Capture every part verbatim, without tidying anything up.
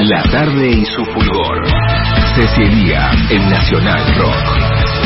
La tarde y su fulgor. Cecilia en Nacional Rock.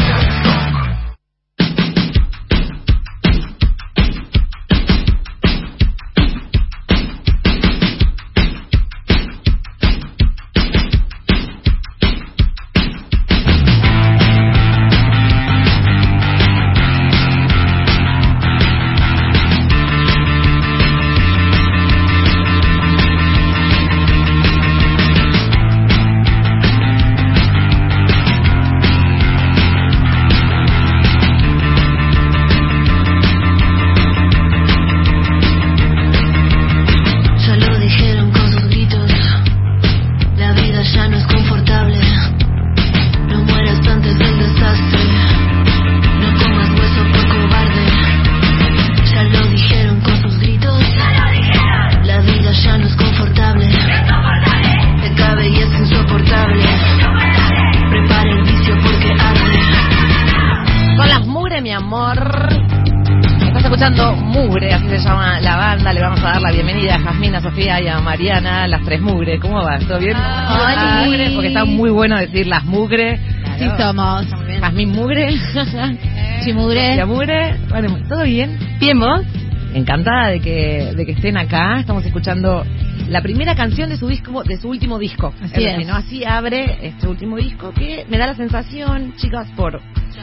Mariana, las tres mugre, ¿cómo va? ¿Todo bien? Hola. Mugre, porque está muy bueno decir las mugre. Claro. Sí somos. Jazmín Mugre. Chimugre. Sofía Mugre. Bueno, ¿todo bien? Bien, ¿vos? Encantada de que de que estén acá. Estamos escuchando la primera canción de su disco, de su último disco. Así es. es. ¿no? Así abre este último disco que me da la sensación, chicas, por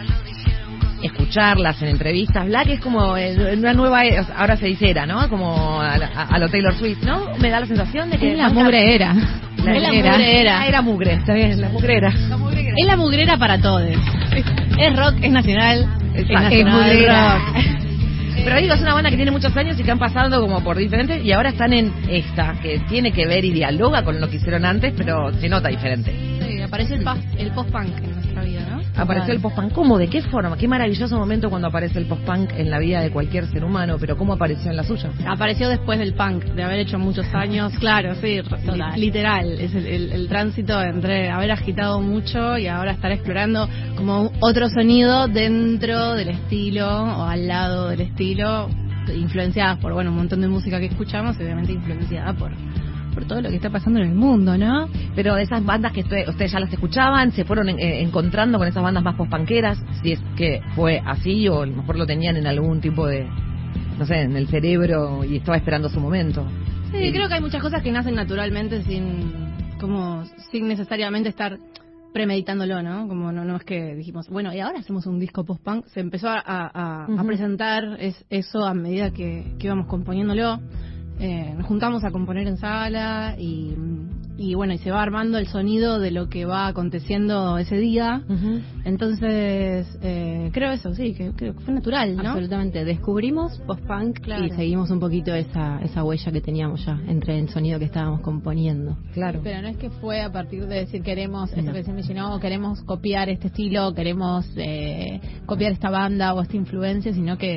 escucharlas en entrevistas, Black es como en una nueva, ahora se dice era, ¿no? Como a, a, a lo Taylor Swift, ¿no? Me da la sensación de que es la mugre era. La, es la era. mugre era. Ah, era mugre, está bien, la mugrera. La mugrera. Es la mugrera para todos. Es rock, es nacional, exacto. Es nacional rock. Pero digo, es una banda que tiene muchos años y que han pasado como por diferentes y ahora están en esta, que tiene que ver y dialoga con lo que hicieron antes, pero se nota diferente. Sí, apareció el, el post-punk en nuestra vida, ¿no? Apareció el post-punk. ¿Cómo? ¿De qué forma? Qué maravilloso momento cuando aparece el post-punk en la vida de cualquier ser humano, pero ¿cómo apareció en la suya? Apareció después del punk, de haber hecho muchos años, claro, sí, total. Literal, es el, el, el tránsito entre haber agitado mucho y ahora estar explorando como otro sonido dentro del estilo o al lado del estilo, influenciadas por, bueno, un montón de música que escuchamos, obviamente influenciada por... por todo lo que está pasando en el mundo, ¿no? Pero de esas bandas que usted, ustedes ya las escuchaban, se fueron eh, encontrando con esas bandas más post-punkeras, si es que fue así o a lo mejor lo tenían en algún tipo de, no sé, en el cerebro y estaba esperando su momento. Sí, y... creo que hay muchas cosas que nacen naturalmente sin, como, sin necesariamente estar premeditándolo, ¿no? Como no, no es que dijimos, bueno, y ahora hacemos un disco post-punk, se empezó a, a, uh-huh. a presentar es, eso a medida que, que íbamos componiéndolo. Eh, nos juntamos a componer en sala y, y bueno, y se va armando el sonido de lo que va aconteciendo ese día. Uh-huh. Entonces, eh, creo eso, sí, que, que fue natural, ¿no? Absolutamente. Descubrimos post-punk, claro, y seguimos un poquito esa esa huella que teníamos ya entre el sonido que estábamos componiendo. Claro. Pero no es que fue a partir de decir queremos, no. esto que se mencionó, queremos copiar este estilo, queremos eh, copiar esta banda o esta influencia, sino que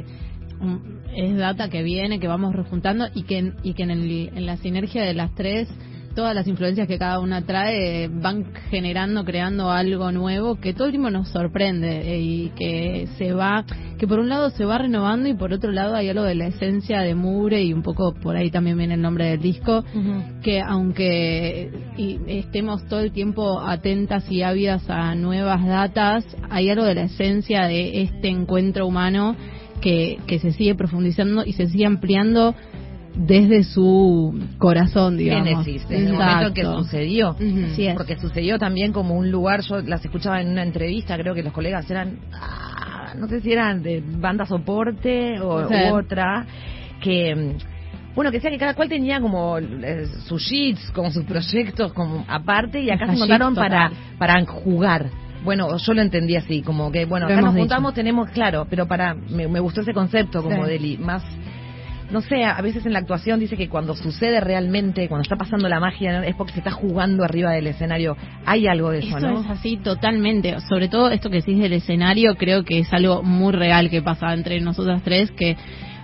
es data que viene, que vamos rejuntando y que, y que en, el, en la sinergia de las tres, todas las influencias que cada una trae van generando, creando algo nuevo que todo el tiempo nos sorprende eh, y que se va, que por un lado se va renovando y por otro lado hay algo de la esencia de Mugre y un poco por ahí también viene el nombre del disco, uh-huh. que aunque y estemos todo el tiempo atentas y ávidas a nuevas datas, hay algo de la esencia de este encuentro humano que, que se sigue profundizando y se sigue ampliando desde su corazón, digamos. Génesis, desde el momento que sucedió. Uh-huh. Sí, porque sucedió también como un lugar, yo las escuchaba en una entrevista, creo que los colegas eran, ah, no sé si eran de banda soporte o, sí. u otra, que... Bueno, que sea que cada cual tenía como eh, sus sheets, como sus proyectos como aparte, y acá Hasta se encontraron sheets, para, para jugar. Bueno, yo lo entendí así, como que, bueno, acá nos juntamos, dicho. tenemos, claro, pero para, me, me gustó ese concepto como sí. de más, no sé, a veces en la actuación dice que cuando sucede realmente, cuando está pasando la magia, es porque se está jugando arriba del escenario. Hay algo de eso, esto ¿no? Es así totalmente, sobre todo esto que decís del escenario, creo que es algo muy real que pasa entre nosotras tres, que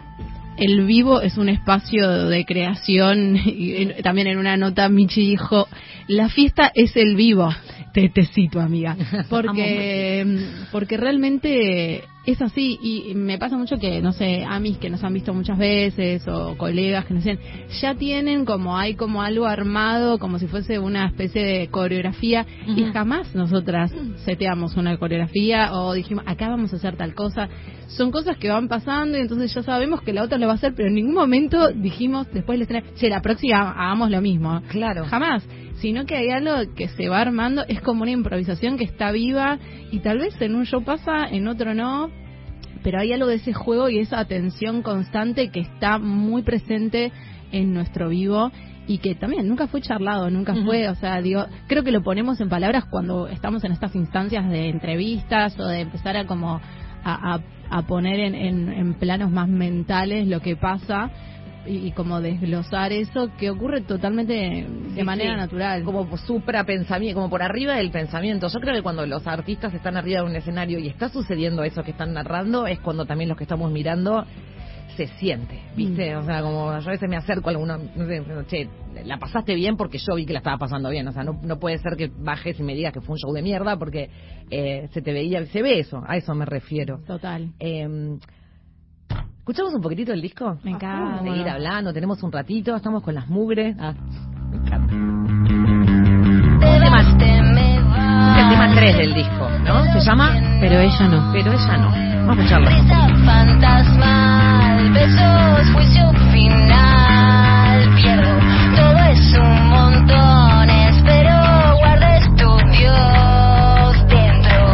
el vivo es un espacio de creación y también en una nota Michi dijo, la fiesta es el vivo. Te, te cito, amiga. Porque, porque realmente es así, y me pasa mucho que, no sé, amis que nos han visto muchas veces, o colegas que nos dicen, ya tienen como, hay como algo armado, como si fuese una especie de coreografía, uh-huh. y jamás nosotras seteamos una coreografía, o dijimos, acá vamos a hacer tal cosa. Son cosas que van pasando, y entonces ya sabemos que la otra lo va a hacer, pero en ningún momento dijimos, después le escena, che, la próxima hagamos lo mismo. Claro. Jamás. Sino que hay algo que se va armando, es como una improvisación que está viva, y tal vez en un show pasa, en otro no, pero hay algo de ese juego y esa atención constante que está muy presente en nuestro vivo, y que también nunca fue charlado, nunca uh-huh. fue, o sea, digo, creo que lo ponemos en palabras cuando estamos en estas instancias de entrevistas, o de empezar a como a, a, a poner en, en, en planos más mentales lo que pasa, y como desglosar eso que ocurre totalmente de sí, manera sí. natural, como supra pensamiento, como por arriba del pensamiento. Yo creo que cuando los artistas están arriba de un escenario y está sucediendo eso que están narrando, es cuando también los que estamos mirando se siente, ¿viste? Mm. O sea, como yo a veces me acerco a alguno, no sé, che, la pasaste bien porque yo vi que la estaba pasando bien. O sea, no, no puede ser que bajes y me digas que fue un show de mierda porque eh, se te veía, se ve eso, a eso me refiero. Total. Eh, ¿Escuchamos un poquitito el disco? Me encanta. Vamos a seguir hablando, tenemos un ratito, estamos con las mugres. Ah, me encanta. Es el tema tres del disco, ¿no? Se llama Pero ella no. Pero ella no. Vamos a escucharlo. Fantasmal, besos, juicio final. Pierdo, todo es un montón. Espero guardes tu Dios dentro.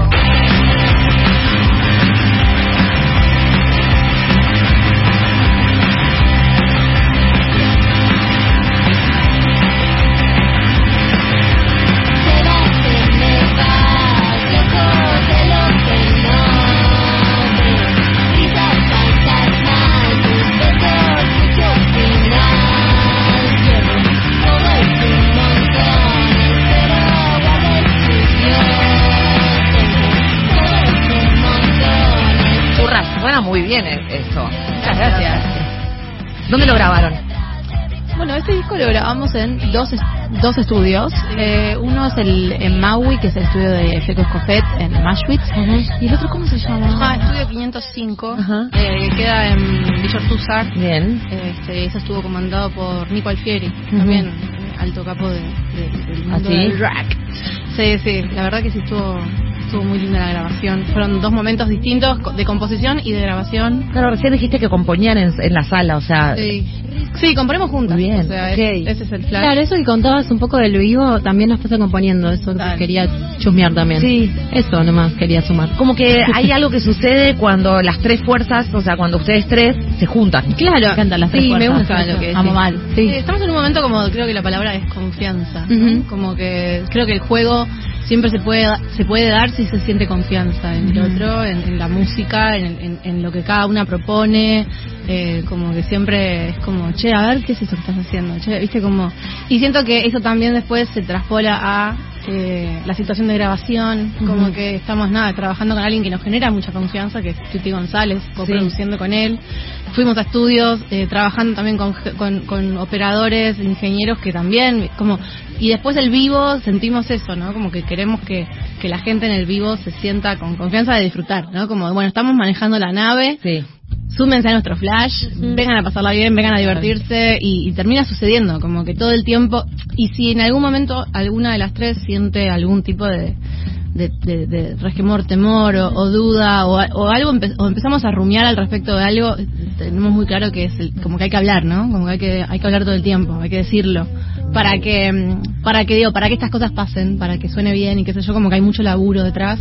Muy bien eso. Muchas gracias. ¿Dónde lo grabaron? Bueno, este disco lo grabamos en dos dos estudios. Eh, uno es el en Maui, que es el estudio de Feco Escofet en Mashwitz. Uh-huh. Y el otro, ¿cómo se llama? Ah, Estudio quinientos cinco. Uh-huh. eh, queda en Villa Ortúzar. Bien. Este, ese estuvo comandado por Nico Alfieri, uh-huh. también eh, alto capo de, de, del mundo ¿Ah, sí? del rock. Sí, sí, la verdad que sí estuvo... Estuvo muy linda la grabación. Fueron dos momentos distintos de composición y de grabación. Claro, recién dijiste que componían en, en la sala, o sea... Sí, sí, componemos juntas. Muy bien, o sea, okay. es, ese es el flash. Claro, eso que contabas un poco del vivo también nos pasa componiendo. Eso que quería chusmear también. Sí. Eso nomás quería sumar. Como que hay algo que sucede cuando las tres fuerzas, o sea, cuando ustedes tres se juntan. Claro. Me encantan las tres sí, fuerzas. me gusta lo que Amo mal. Sí. Sí, estamos en un momento como, creo que la palabra es confianza. ¿no? Uh-huh. Como que creo que el juego siempre se puede se puede dar si se siente confianza en el otro, en, en la música, en, en, en lo que cada una propone, eh, como que siempre es como, che, a ver qué es eso que estás haciendo, che, viste como, y siento que eso también después se traspola a eh, la situación de grabación, uh-huh. como que estamos nada trabajando con alguien que nos genera mucha confianza, que es Tuti González, coproduciendo sí. con él. Fuimos a estudios, eh, trabajando también con, con, con operadores, ingenieros que también, como, y después el vivo sentimos eso, ¿no? Como que queremos que, que la gente en el vivo se sienta con confianza de disfrutar, ¿no? Como, bueno, estamos manejando la nave, sí. súmense a nuestro flash, uh-huh. vengan a pasarla bien, vengan a divertirse, y, y termina sucediendo, como que todo el tiempo, y si en algún momento alguna de las tres siente algún tipo de... De, de, de resquemor, temor o, o duda o, o algo empe- o empezamos a rumiar al respecto de algo, tenemos muy claro que es el, como que hay que hablar, ¿no? Como que hay que hay que hablar todo el tiempo, hay que decirlo para que para que digo para que estas cosas pasen, para que suene bien y qué sé yo, como que hay mucho laburo detrás.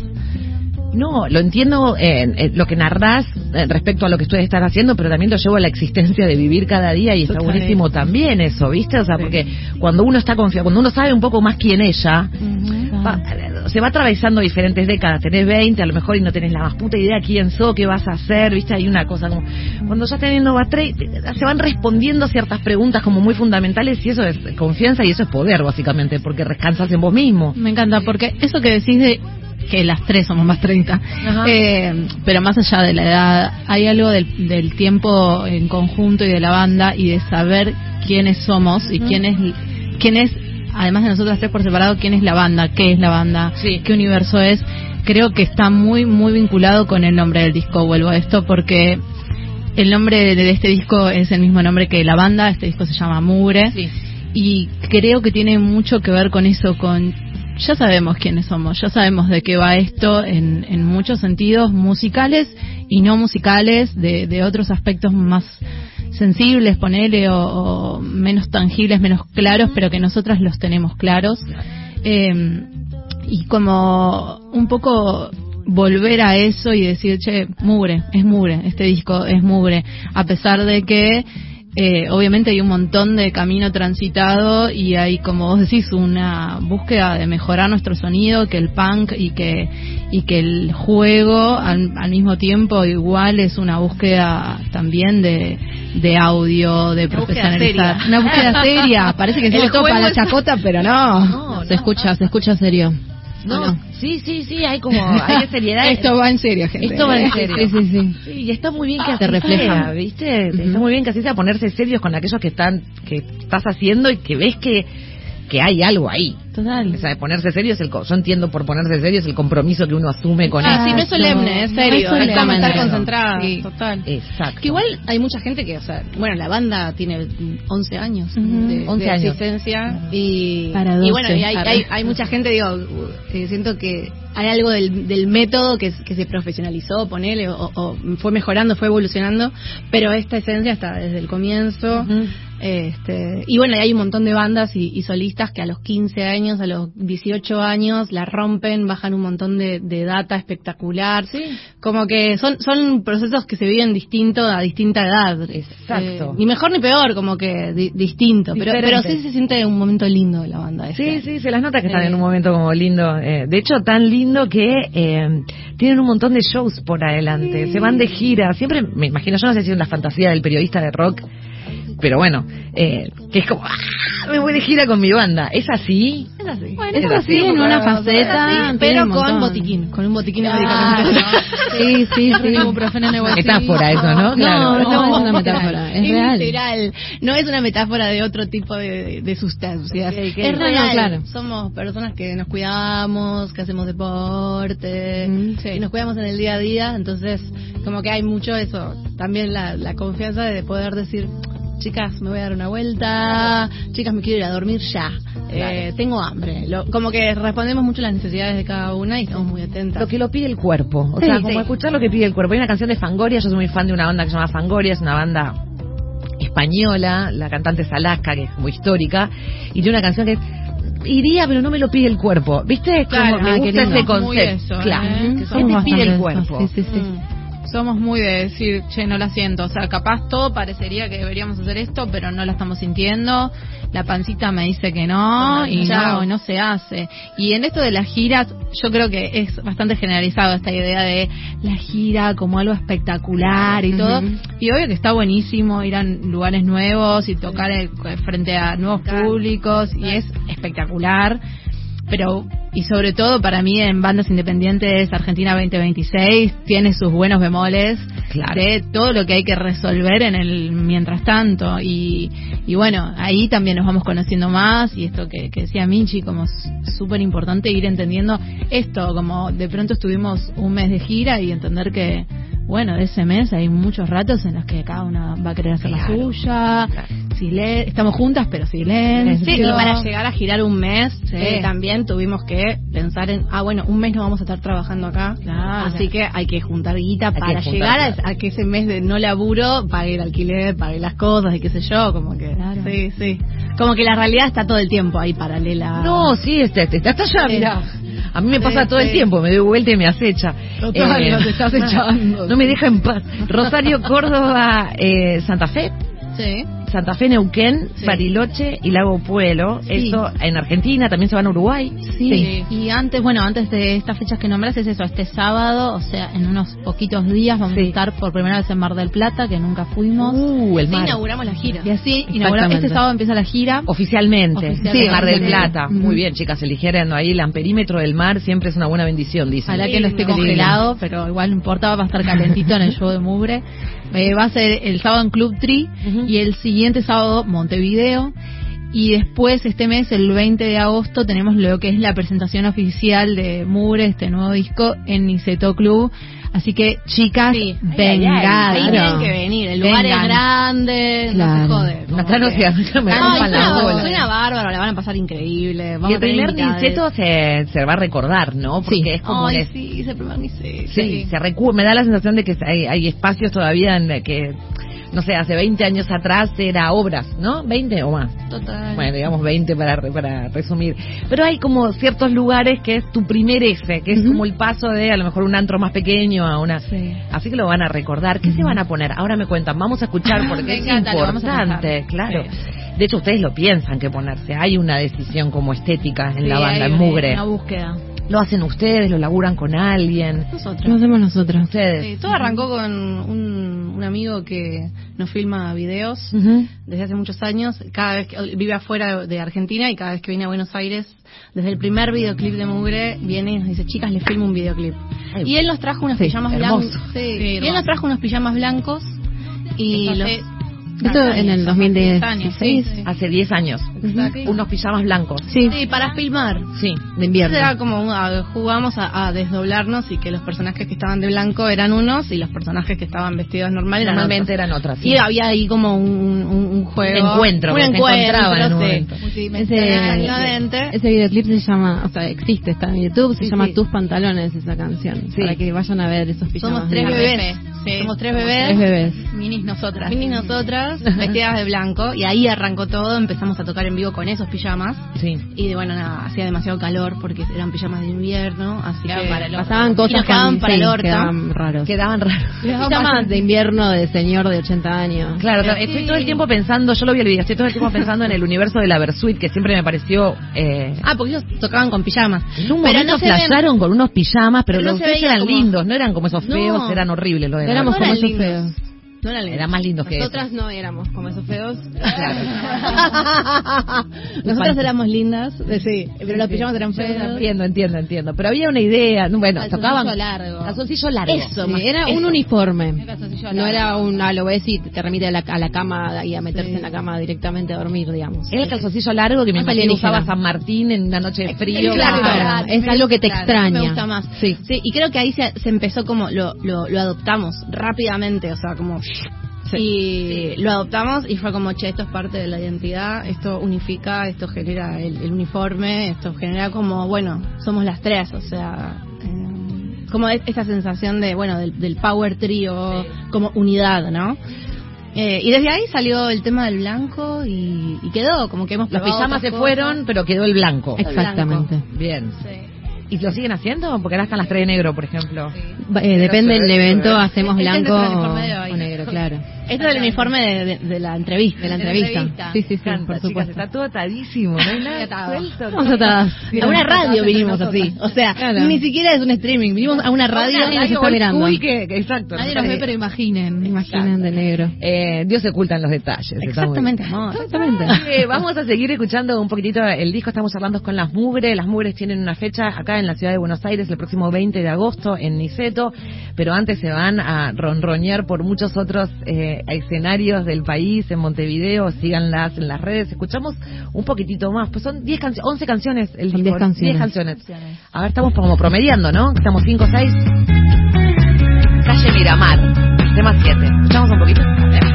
No, lo entiendo eh, eh, lo que narrás eh, respecto a lo que ustedes están haciendo, pero también lo llevo a la existencia de vivir cada día y está buenísimo también eso, ¿viste? O sea, sí. porque cuando uno está confiado, cuando uno sabe un poco más quién ella, uh-huh. va, se va atravesando diferentes décadas, tenés veinte a lo mejor y no tenés la más puta idea quién sos, qué vas a hacer, ¿viste? Hay una cosa como, cuando ya teniendo va tre- se van respondiendo ciertas preguntas como muy fundamentales y eso es confianza y eso es poder básicamente, porque descansas en vos mismo. Me encanta, porque eso que decís de que las tres somos más treinta, eh, pero más allá de la edad, hay algo del, del tiempo en conjunto y de la banda y de saber quiénes somos y uh-huh. quién es quién es además de nosotras tres por separado, quién es la banda, qué es la banda, sí. qué universo es, creo que está muy, muy vinculado con el nombre del disco. Vuelvo a esto porque el nombre de este disco es el mismo nombre que la banda. Este disco se llama Mugre. Sí. Y creo que tiene mucho que ver con eso, con... Ya sabemos quiénes somos, ya sabemos de qué va esto en, en muchos sentidos musicales y no musicales, de, de otros aspectos más sensibles, ponele, o, o menos tangibles, menos claros, pero que nosotras los tenemos claros. Eh, y como un poco volver a eso y decir, che, mugre, es mugre, este disco es mugre, a pesar de que Eh, obviamente hay un montón de camino transitado y hay, como vos decís, una búsqueda de mejorar nuestro sonido, que el punk y que y que el juego al, al mismo tiempo igual es una búsqueda también de de audio, de profesionalizar. Una búsqueda seria. Parece que es todo para la chacota, pero no. No, se no, escucha, se escucha serio. No, no, sí, sí, sí, hay como, hay de seriedad. Esto va en serio, gente. Esto va en serio. Sí, sí, sí. Sí, y está muy bien que así Se refleja, sea, ¿viste? Uh-huh. Está muy bien que así sea, ponerse serios con aquellos que están, que estás haciendo y que ves que, que hay algo ahí. Total. O sea, ponerse serio es el, yo entiendo por ponerse serio es el compromiso que uno asume con Ah, eso. sí, no es solemne, es serio, No es es como solemne. estar concentrada, Sí. total. Exacto. Que igual hay mucha gente que, o sea, bueno, la banda tiene once años Uh-huh. de, once de años. existencia y, Para y doce, bueno, y hay, para. hay, hay mucha gente, digo, que siento que hay algo del, del método que, que se profesionalizó, ponele, o, o fue mejorando, fue evolucionando, pero esta esencia está desde el comienzo. Uh-huh. Este, y bueno, hay un montón de bandas y, y solistas que a los quince años, a los dieciocho años la rompen, bajan un montón de, de data espectacular. Sí. Como que son son procesos que se viven distinto a distinta edad. Exacto. Eh, ni mejor ni peor, como que di- distinto. Pero, Diferente. pero sí se siente un momento lindo de la banda. Sí, esta. sí, se las nota que están Eh. en un momento como lindo. Eh, de hecho, tan lindo que eh, tienen un montón de shows por adelante. Se van de gira. Siempre, me imagino, yo no sé si es la fantasía del periodista de rock, pero bueno, eh, que es como, ¡ah! Me voy de gira con mi banda. ¿Es así? Es así. Bueno, Es es así, así, en una Es faceta, así, tiene pero un con montón. botiquín, con un botiquín de Claro. medicamentos. Sí, sí, sí. Ibuprofeno en el bolsillo. Metáfora eso, ¿no? No, Claro. no, es una metáfora, es Es real. literal, no es una metáfora de otro tipo de, de sustancias. Ok, ok. Es No, real, no, claro. somos personas que nos cuidamos, que hacemos deporte, Mm, y nos cuidamos en el día a día, entonces como que hay mucho eso, también la, la confianza de poder decir, chicas, me voy a dar una vuelta, chicas, me quiero ir a dormir ya, eh, tengo hambre. Lo, como que respondemos mucho las necesidades de cada una y estamos muy atentas. Lo que lo pide el cuerpo. O Sí, sea, sí. como escuchar lo que pide el cuerpo. Hay una canción de Fangoria, yo soy muy fan de una banda que se llama Fangoria, es una banda española, la cantante es Alaska, que es muy histórica, y tiene una canción que es iría, pero no me lo pide el cuerpo. ¿Viste? Es Claro, como me ah, gusta qué lindo. ese Muy concepto. eso, Claro. ¿eh? ¿Qué Somos te pide el bastante eso. cuerpo? Sí, sí, sí. Mm. Somos muy de decir, che, no la siento. O sea, capaz todo parecería que deberíamos hacer esto, pero no la estamos sintiendo. La pancita me dice que no, y Chao. no, no se hace. Y en esto de las giras, yo creo que es bastante generalizado esta idea de la gira como algo espectacular y todo. Ujú. Y obvio que está buenísimo ir a lugares nuevos y tocar el- frente a nuevos públicos, y es espectacular. Pero, y sobre todo para mí en bandas independientes, Argentina veinte veintiséis tiene sus buenos bemoles Claro. de todo lo que hay que resolver en el mientras tanto. Y, y bueno, ahí también nos vamos conociendo más, y esto que, que decía Michi, como es súper importante ir entendiendo esto, como de pronto estuvimos un mes de gira y entender que, bueno, de ese mes hay muchos ratos en los que cada una va a querer hacer la Claro. suya, Claro. silen- estamos juntas pero silencio. Sí, y para llegar a girar un mes, Sí. eh, también tuvimos que pensar en, ah, bueno, un mes no vamos a estar trabajando acá, Claro. así que hay que juntar guita que para juntar llegar a, plata. a que ese mes de no laburo pague el alquiler, pague las cosas y qué sé yo, como que, Claro. sí, sí, como que la realidad está todo el tiempo ahí paralela. No, sí, este, este, está allá, Sí. mirá. A mí me Sí, pasa todo el sí. tiempo, me doy vuelta y me acecha. Total, no te estás echando. No me deja en paz. Rosario, Córdoba, eh, Santa Fe, Sí. Santa Fe, Neuquén, Sí. Bariloche y Lago Puelo. Sí. Eso en Argentina, también se van a Uruguay. Sí. Y antes, bueno, antes de estas fechas que nombras, es eso, este sábado, o sea, en unos poquitos días vamos Sí. a estar por primera vez en Mar del Plata, que nunca fuimos. Uh, el Sí, mar. inauguramos la gira. Y así, inauguramos, Exactamente. este sábado empieza la gira. Oficialmente. Oficialmente. Sí, Mar del Sí. Plata. Ujú. Muy bien, chicas, eligieron ahí el amperímetro del mar, siempre es una buena bendición, dicen. Ojalá que no esté Lindo. congelado, pero igual no importa, va a estar calentito en el show de Mugre. Eh, va a ser el sábado en Club Tree Ujú. y el siguiente sábado Montevideo. Y después, este mes, el veinte de agosto, tenemos lo que es la presentación oficial de Mugre, este nuevo disco, en Niceto Club. Así que, chicas, sí. vengan. Ahí tienen que venir. El lugar es grande, claro. no se jode. No está no, que... no me no, suena, suena bárbaro, la van a pasar increíble. Vamos y el primer Niceto se, se va a recordar, ¿no? Porque sí. es como Ay, que... sí, es el primer Niceto. Sí, sí. Se recu... me da la sensación de que hay, hay espacios todavía en que... no sé, hace veinte años atrás era obras, ¿no? veinte o más. Total. Bueno, digamos veinte para para resumir. Pero hay como ciertos lugares que es tu primer F, que es uh-huh. como el paso de a lo mejor un antro más pequeño a una... Sí. Así que lo van a recordar. ¿Qué uh-huh. se van a poner? Ahora me cuentan, vamos a escuchar porque es encanta, importante, claro. Sí. De hecho, ustedes lo piensan que ponerse. Hay una decisión como estética en sí, la banda, hay en Mugre. Una búsqueda. ¿Lo hacen ustedes? ¿Lo laburan con alguien? Nosotros. Lo hacemos nosotros. Ustedes. Sí, todo arrancó con un, un amigo que nos filma videos uh-huh. desde hace muchos años. Cada vez que vive afuera de Argentina y cada vez que viene a Buenos Aires, desde el primer videoclip de Mugre, viene y nos dice, chicas, les filmo un videoclip. Ay, y él nos trajo unos sí, pijamas blancos. Sí, sí, y él nos trajo unos pijamas blancos y los... Esto años, en el dos mil dieciséis. Años, sí, sí. Hace diez años. Exacto. Unos pijamas blancos. Sí, sí para filmar. Sí, de invierno. Entonces era como, uh, jugamos a, a desdoblarnos y que los personajes que estaban de blanco eran unos y los personajes que estaban vestidos normal eran Normalmente otros. eran otras. Sí. Y había ahí como un, un, un juego. Un encuentro. Un encuentro, en un sí. Ese, ese videoclip se llama, o sea, existe, está en YouTube, se sí, llama sí. Tus Pantalones, esa canción. Sí. Para que vayan a ver esos pijamas. Somos tres bebés. Sí. Somos tres bebés. Tres bebés. Minis nosotras. Minis nosotras, vestidas de blanco. Y ahí arrancó todo. Empezamos a tocar en vivo con esos pijamas. Sí. Y bueno, nada, hacía demasiado calor porque eran pijamas de invierno. Así quedaban que para el pasaban cosas y nos quedaban con, para sí, el orto. Quedaban raros. Quedaban raros. Pijamas de invierno de señor de ochenta años. Claro, claro. Sí. Estoy todo el tiempo pensando, yo lo vi el video, estoy todo el tiempo pensando en el universo de la Versuit, que siempre me pareció... Eh... Ah, porque ellos tocaban con pijamas. En un pero momento no flasharon ven... con unos pijamas, pero, pero no los ustedes eran como... lindos, no eran como esos feos, no. eran horribles los de no éramos no como eran esos lindos. feos. No eran lindos. Eran más lindos que Nosotras esos. no éramos como esos feos. Claro. Nosotras éramos lindas, sí, pero los pijamas eran feos. Entiendo, entiendo, entiendo. Pero había una idea, bueno, Calzoncillo tocaban... largo. Calzoncillo largo. Eso, Sí, más, era eso. un uniforme. Era No era un, ah, lo ves y te remite a la, a la cama y a meterse Sí. en la cama directamente a dormir, digamos. Era el calzoncillo largo que me Más imagino usaba alienígena. San Martín en una noche de frío. Claro, Claro, es me algo que te gusta, extraña. Me gusta más. Sí. Sí, y creo que ahí se, se empezó como, lo, lo, lo adoptamos rápidamente, o sea, como... Sí. Y lo adoptamos y fue como, che, esto es parte de la identidad, esto unifica, esto genera el, el uniforme, esto genera como, bueno, somos las tres, o sea, eh, como esta sensación de, bueno, del, del power trio, sí. como unidad, ¿no? Eh, y desde ahí salió el tema del blanco y, y quedó, como que hemos Los probado pijamas se otras fueron, cosas. pero quedó el blanco. Exactamente. Bien. Sí. ¿Y lo siguen haciendo? Porque ahora están las tres de negro, por ejemplo. Sí. Eh, depende del evento, hacemos Este es blanco nuestro uniforme de hoy. o negro, claro. Esto es el uniforme de, de, de la entrevista. De la De entrevista. entrevista. Sí, sí, sí, Canta, por chicas, supuesto. está todo atadísimo, no hay nada Atado. suelto. Estamos atadas. A una radio vinimos así. O sea, Claro. ni siquiera es un streaming. Vinimos a una radio. Nadie nos está old mirando. school que, que- exacto. Nadie no nos ve, sé. pero imaginen. Imaginen de negro. Eh, Dios se oculta en los detalles. está muy bien. Exactamente, amor. Exactamente. Eh, vamos a seguir escuchando un poquitito el disco. Estamos hablando con Las Mugre. Las Mugres tienen una fecha acá en la ciudad de Buenos Aires el próximo veinte de agosto en Niceto, pero antes se van a ronroñar por muchos otros eh, escenarios del país, en Montevideo. Síganlas en las redes. Escuchamos un poquitito más. Pues son diez canciones, once canciones el Son disco. diez canciones. diez canciones. A ver, estamos como promediando, ¿no? Estamos cinco o seis. Calle Miramar, tema siete. Escuchamos un poquito. A ver.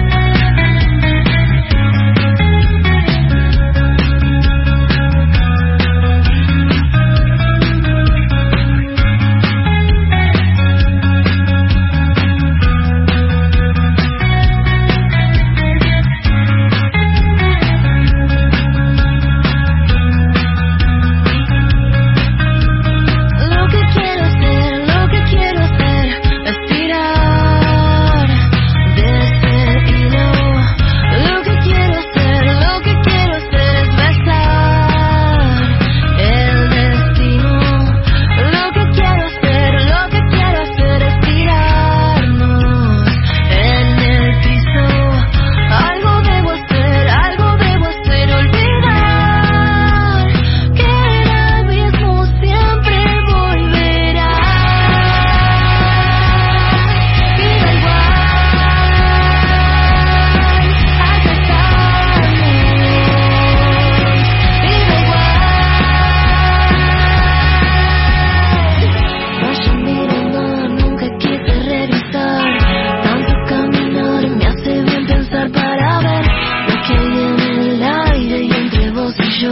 Lo que quiero hacer, lo que quiero hacer, respirar desde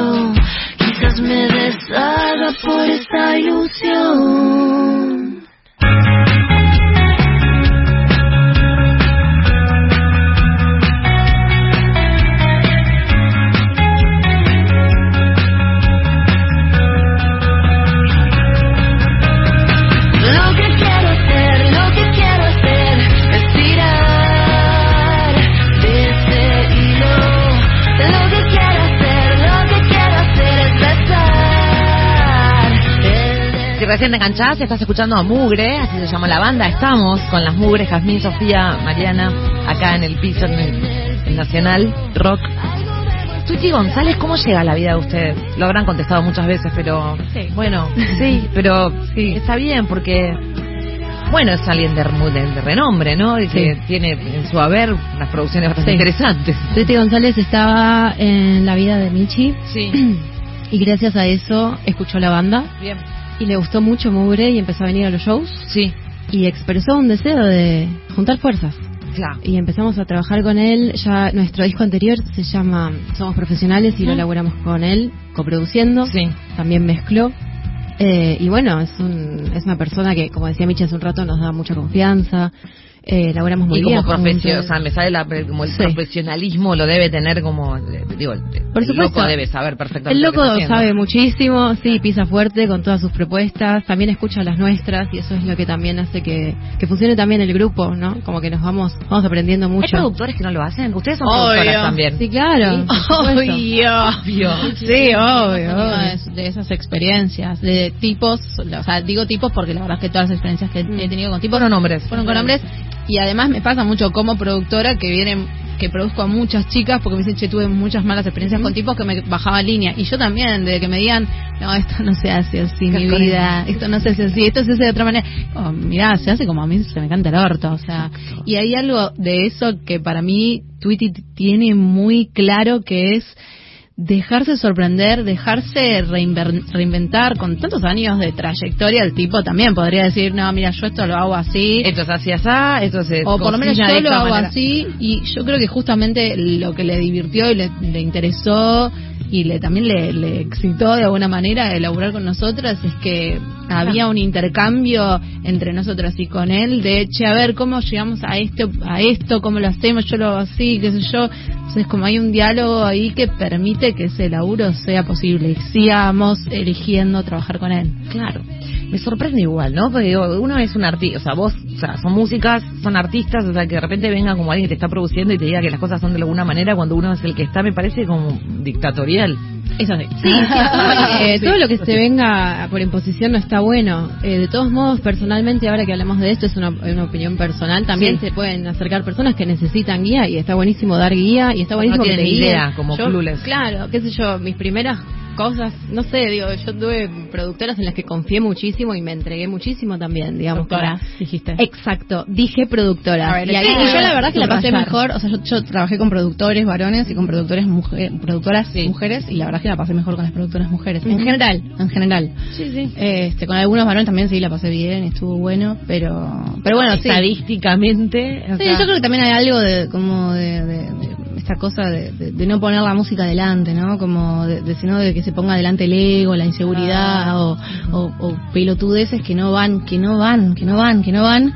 hilo. Quizás me deshaga por esta ilusión. Recién te enganchás, estás escuchando a Mugre, así se llama la banda. Estamos con las Mugres, Jazmín, Sofía, Mariana, acá en el piso, en el, el Nacional Rock. Tuti González, ¿cómo llega a la vida de usted? Lo habrán contestado muchas veces, pero sí. Bueno, sí, pero sí. Está bien, porque bueno, es alguien de, de, de renombre, ¿no? Y que sí. Tiene en su haber unas producciones bastante sí. interesantes. Tuti González estaba en la vida de Michi. Sí. Y gracias a eso escuchó la banda. Bien. Y le gustó mucho Mugre y empezó a venir a los shows. Sí. Y expresó un deseo de juntar fuerzas. Claro. Y empezamos a trabajar con él. Ya nuestro disco anterior se llama Somos Profesionales y ¿Mm? Lo elaboramos con él, coproduciendo. Sí. También mezcló. Eh, y bueno, es un es una persona que, como decía Michi hace un rato, nos da mucha confianza. Eh, elaboramos muy y bien. Y como profesional, o sea, me sale la, como el sí. profesionalismo lo debe tener como, digo, por el supuesto, loco debe saber perfectamente. El loco lo que está sabe muchísimo, sí, pisa fuerte con todas sus propuestas, también escucha las nuestras y eso es lo que también hace que, que funcione también el grupo, ¿no? Como que nos vamos vamos aprendiendo mucho. ¿Hay productores que no lo hacen? Ustedes son obvio. Productoras también. Sí, claro. Sí, obvio. Obvio. Sí, obvio. obvio. De esas experiencias, de tipos, o sea, digo tipos porque la verdad es que todas las experiencias que mm. he tenido con tipos fueron hombres. Fueron con hombres. Y además me pasa mucho como productora que vienen, que produzco a muchas chicas porque me dicen, che, tuve muchas malas experiencias mm. con tipos que me bajaban línea. Y yo también, de que me digan, no, esto no se hace así, mi vida, esto no se hace así, esto se hace de otra manera. Oh, mirá, se hace como a mí se me canta el orto, o sea. Y hay algo de eso que para mí Tweety tiene muy claro, que es dejarse sorprender, dejarse reinver- reinventar. Con tantos años de trayectoria, el tipo también podría decir, no, mira, yo esto lo hago así, esto es así, así, esto se o por lo menos yo lo hago manera. así. Y yo creo que justamente lo que le divirtió y le, le interesó y le también le, le excitó de alguna manera de laburar con nosotras es que había un intercambio entre nosotras y con él de, che, a ver, ¿cómo llegamos a esto, a esto? ¿Cómo lo hacemos? Yo lo hago así, qué sé yo. Entonces, como hay un diálogo ahí que permite que ese laburo sea posible y sigamos eligiendo trabajar con él. Claro. Me sorprende igual, ¿no? Porque digo, uno es un artista, o sea, vos, o sea, son músicas, son artistas, o sea, que de repente venga como alguien que te está produciendo y te diga que las cosas son de alguna manera cuando uno es el que está, me parece como dictatorial. Eso sí. Sí, sí, todo, eh, todo lo que se venga por imposición no está bueno. Eh, de todos modos, personalmente, ahora que hablamos de esto, es una, una opinión personal. También sí. Se pueden acercar personas que necesitan guía y está buenísimo dar guía y está buenísimo no que te guíen. idea, guíen. como yo, clueless. Claro, qué sé yo, mis primeras cosas, no sé, digo, yo tuve productoras en las que confié muchísimo y me entregué muchísimo también, digamos. Productoras, como, dijiste. Exacto, dije productoras. Ver, y ahí, y yo la verdad que la pasé mejor, o sea, yo, yo trabajé con productores varones y con productores mujer, productoras sí. mujeres, y la verdad que la pasé mejor con las productoras mujeres, uh-huh. en general, en general. Sí, sí. Este, con algunos varones también sí la pasé bien, estuvo bueno, pero pero bueno, estadísticamente, sí. O sea, sí, yo creo que también hay algo de como de, de, de esta cosa de, de, de no poner la música delante, ¿no? Como de, de sino de que se ponga delante el ego, la inseguridad ah. o, o, o pelotudeces que no van, que no van, que no van, que no van.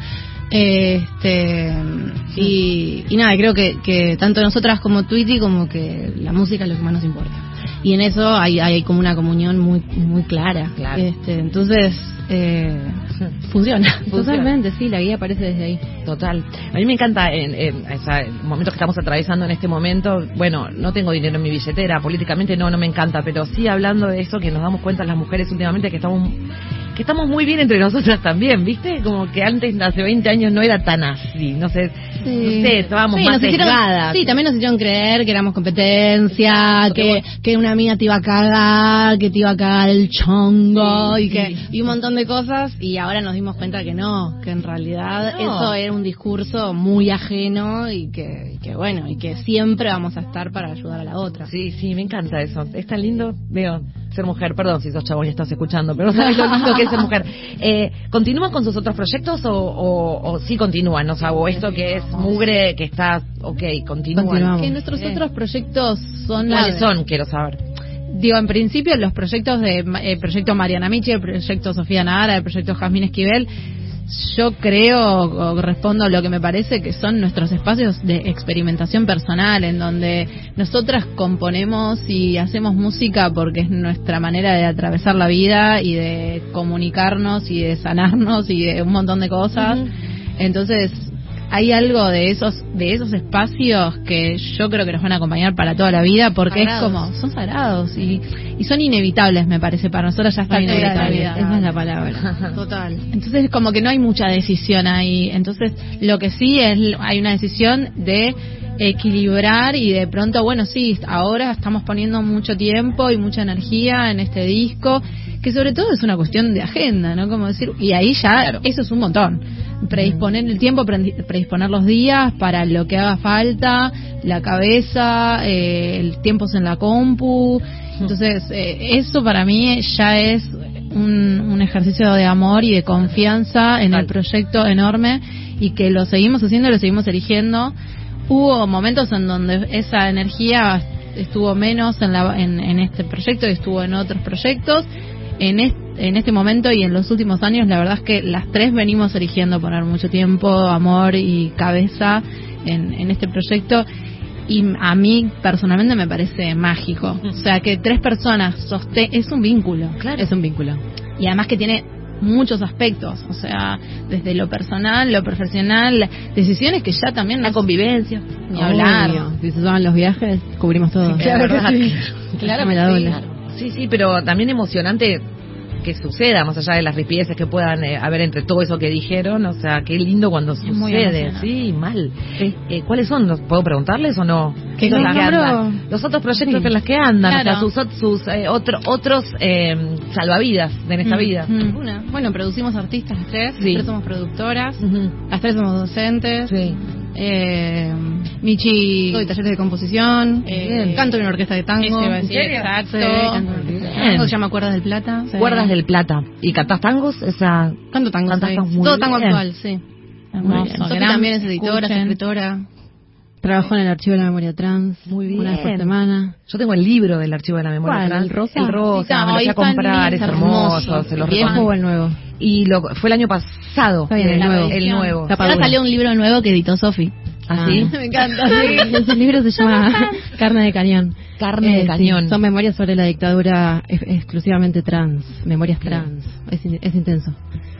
Este y, y nada, creo que, que tanto nosotras como Tweety como que la música es lo que más nos importa. Y en eso hay, hay como una comunión muy muy clara. Claro. Este, entonces eh, funciona. Totalmente, sí, la guía aparece desde ahí. Total. A mí me encanta en, en, en, en momentos que estamos atravesando en este momento. Bueno, no tengo dinero en mi billetera, políticamente no, no me encanta, pero sí hablando de eso que nos damos cuenta las mujeres últimamente que estamos que estamos muy bien entre nosotras también, ¿viste? Como que antes, hace veinte años, no era tan así, no sé, sí. no sé, estábamos sí, más sesgadas. Sí, también nos hicieron creer que éramos competencia, que, que una amiga te iba a cagar, que te iba a cagar el chongo, sí, y que y un montón de cosas, y ahora nos dimos cuenta que no, que en realidad no. Eso era un discurso muy ajeno y que, y que bueno, y que siempre vamos a estar para ayudar a la otra. Sí, sí, me encanta eso, es tan lindo, veo, ser mujer, perdón si sos chabón y estás escuchando, pero no sabes lo lindo que es ser mujer. Eh, ¿Continúan con sus otros proyectos o, o, o sí continúan? O sea, o esto que es Mugre, que está, ok, continúan. Que nuestros eh. otros proyectos son... ¿Cuáles son? Quiero saber. digo, en principio los proyectos de el proyecto Mariana Michi, el proyecto Sofía Nahara, el proyecto Jazmín Esquivel, yo creo o respondo a lo que me parece que son nuestros espacios de experimentación personal, en donde nosotras componemos y hacemos música porque es nuestra manera de atravesar la vida y de comunicarnos y de sanarnos y de un montón de cosas. Uh-huh. Entonces hay algo de esos de esos espacios que yo creo que nos van a acompañar para toda la vida, porque sagrados. Es como, son sagrados y, y son inevitables, me parece, para nosotros ya está inevitable, esa es la palabra. Total. Entonces como que no hay mucha decisión ahí, entonces lo que sí es, hay una decisión de equilibrar y de pronto, bueno, sí, ahora estamos poniendo mucho tiempo y mucha energía en este disco, que sobre todo es una cuestión de agenda, ¿no? Como decir, y ahí ya, claro, eso es un montón. Predisponer el tiempo, predisponer los días para lo que haga falta, la cabeza, eh, el tiempos en la compu. Entonces, eh, eso para mí ya es un, un ejercicio de amor y de confianza en el proyecto enorme, y que lo seguimos haciendo, lo seguimos eligiendo. Hubo momentos en donde esa energía estuvo menos en, la, en, en este proyecto y estuvo en otros proyectos. En este, en este momento y en los últimos años, la verdad es que las tres venimos eligiendo poner mucho tiempo, amor y cabeza en, en este proyecto, y a mí personalmente me parece mágico. O sea, que tres personas sosten es un vínculo. Claro. Es un vínculo. Y además que tiene muchos aspectos, o sea, desde lo personal, lo profesional, decisiones que ya también... La nos... convivencia, ni hablar. Si se suman los viajes, cubrimos todo. Sí, claro, claro, que sí. Claro, me la sí, claro. Sí, sí, pero también emocionante que suceda, más allá de las ripideces que puedan eh, haber entre todo eso que dijeron. O sea, qué lindo cuando es sucede. Sí, mal. Sí. Eh, ¿Cuáles son? ¿Los puedo preguntarles o no? ¿Qué son las que andan? Los otros proyectos sí. en los que andan, Claro. o sea, sus, sus eh, otro, otros eh, salvavidas en esta mm, vida. Mm. Una. Bueno, producimos artistas las tres, Sí. las tres somos productoras, Uh-huh. las tres somos docentes. Sí. Eh, Michi Doy talleres de composición, eh, canto en una orquesta de tango. Ese va a decir, ¿En serio? exacto. Sí, canto en una orquesta de tango, se llama Cuerdas del Plata. Sí. Cuerdas del Plata. ¿Y cantás tangos? Esa... Canto tango, Cantás sí. tangos muy Todo tango bien. actual, sí. Hermoso. Sofi Gran- también es editora, escuchen. escritora. Trabajo en el archivo de la memoria trans. Muy bien. Una vez por semana. Yo tengo el libro del Archivo de la Memoria ¿Cuál? Trans. ¿El rosa? El rosa, Sí, me lo ahí fui a está en comprar, mi- es es hermoso, hermoso. se lo ¿El viejo recomiendo. o el nuevo? Y lo, fue el año pasado. Está bien, el el, nuevo. el nuevo. Tapa Ahora dura. salió un libro nuevo que editó Sofi. ¿Ah, sí? Me encanta. Ese libro se llama Carne de Cañón. Carne de Eh, Cañón. sí, son memorias sobre la dictadura ex- exclusivamente trans. Memorias trans. Es, in- es intenso.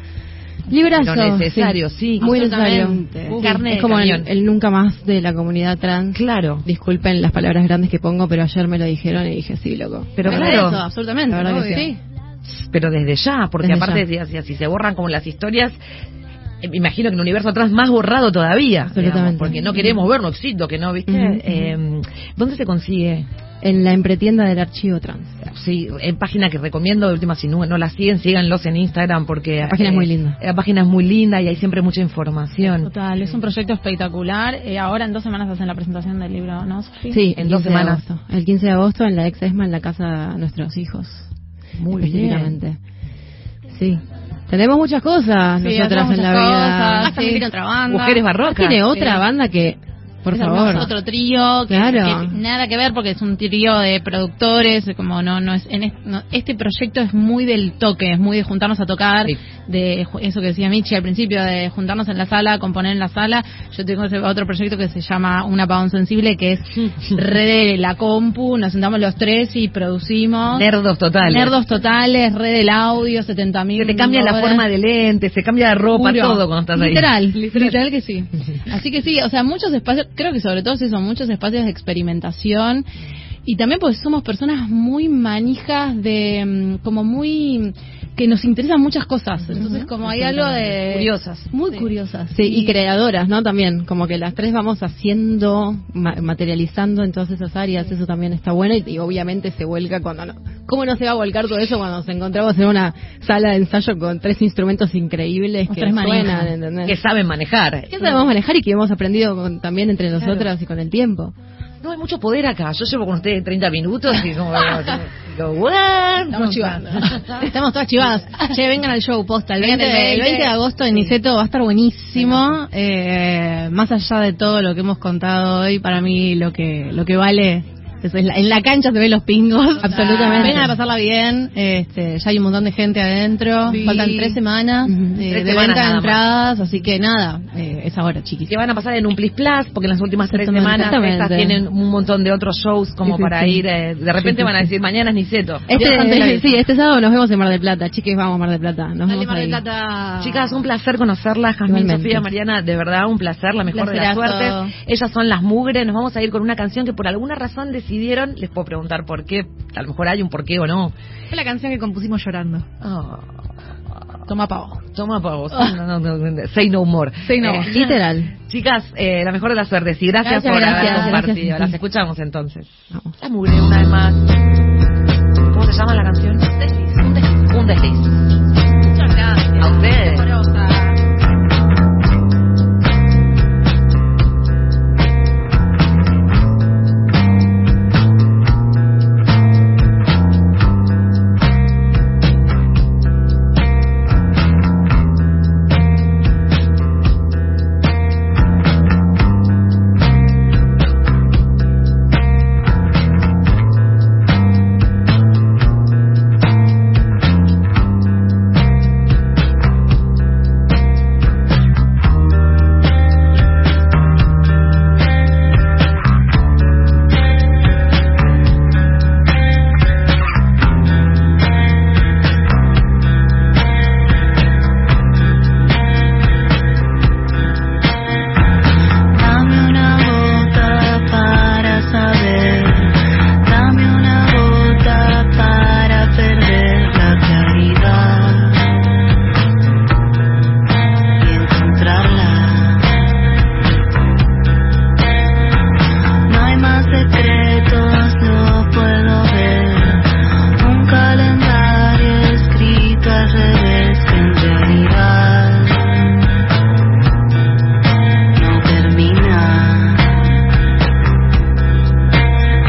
Librazo. Lo necesario, sí. Muy necesario. absolutamente. Sí, Carne de es como el, cañón. el nunca más de la comunidad trans. Claro. Disculpen las palabras grandes que pongo, pero ayer me lo dijeron y dije, sí, loco. Pero Es claro, eso, absolutamente. La verdad que obvio. sí. pero desde ya, porque Desde aparte, ya. si, si se borran como las historias, eh, me imagino que en un universo atrás más borrado todavía. Absolutamente. Digamos, porque no queremos ver, no existe, que no, ¿viste? Ujú. Eh, ¿Dónde se consigue? En la empretienda del archivo trans. Sí, en página que recomiendo, de última, si no, no la siguen, síganlos en Instagram porque... La página es muy linda. La página es muy linda y hay siempre mucha información. Total, es un proyecto espectacular. Eh, ahora en dos semanas hacen la presentación del libro, ¿no, Sofi? Sí, en el dos quince de semanas. agosto. El quince de agosto en la ex ESMA, en la casa de nuestros hijos. Muy específicamente. Sí. Tenemos muchas cosas Sí, nosotras hacemos en la muchas vida. cosas. Ah, también tiene otra banda. Mujeres barrocas. Tiene otra Sí. banda que, por Es favor. hermoso, otro trío que, Claro. que nada que ver porque es un trío de productores, como no no es en es- no, este proyecto es muy del toque, es muy de juntarnos a tocar, Sí. de ju- eso que decía Michi al principio, de juntarnos en la sala, componer en la sala. Yo tengo ese otro proyecto que se llama Un Apagón Sensible, que es re de la compu, nos sentamos los tres y producimos. Nerdos totales. Nerdos totales, red del audio, setenta mil. Se te cambia la forma de lente, se cambia la ropa, Puro. todo cuando estás ahí. Literal, literal que sí. Así que sí, o sea, muchos espacios, creo que sobre todo sí son muchos espacios de experimentación, y también porque somos personas muy manijas de, mm, como muy, que nos interesan muchas cosas, entonces como hay algo de... Curiosas. Muy Sí. curiosas. Sí, y creadoras, ¿no? También, como que las tres vamos haciendo, ma- materializando en todas esas áreas, eso también está bueno, y, y obviamente se vuelca cuando no. ¿Cómo no se va a volcar todo eso cuando nos encontramos en una sala de ensayo con tres instrumentos increíbles Los que tres manejan. suenan, ¿entendés? Que saben manejar. Que sabemos manejar y que hemos aprendido con- también entre nosotras y con el tiempo. No hay mucho poder acá. Yo llevo con ustedes treinta minutos y como... digo, "What?". Estamos chivando. Estamos todas chivadas. Che, vengan al show, posta. El Vengan veinte, el el veinte de agosto en Niceto va a estar buenísimo. Eh, más allá de todo lo que hemos contado hoy, para mí lo que lo que vale Eso es la, en la cancha se ven los pingos. Absolutamente. Vengan a pasarla bien. Este, ya hay un montón de gente adentro. Sí. Faltan tres semanas Uh-huh. eh, tres de semanas venta de nada entradas, así que nada, eh, es ahora, chiquis. Que van a pasar en un Plis Plus, porque en las últimas tres Exactamente. semanas estas tienen un montón de otros shows como Sí, sí, para sí. ir. Eh, de repente Sí, sí, van a sí. decir, mañana es Niceto. Este, sí, este sábado nos vemos en Mar del Plata. Chiques, vamos a Mar del Plata. Nos Dale, vemos Mar del ahí. Plata. Chicas, un placer conocerlas, Jazmín, Igualmente. Sofía, Mariana, de verdad un placer, la mejor de las Placerazo. suertes. Ellas son Las Mugre, nos vamos a ir con una canción que por alguna razón decidieron, les puedo preguntar por qué, a lo mejor hay un por qué o no. Fue la canción que compusimos llorando. Oh, Toma pavo. toma para vos, no, no, no, no, say no more. Say no Eh, more. Literal. Chicas, eh, la mejor de las suertes y gracias, Gracias, por gracias, haber gracias, compartido. gracias. Las escuchamos entonces. Vamos. Las Mugre una vez más.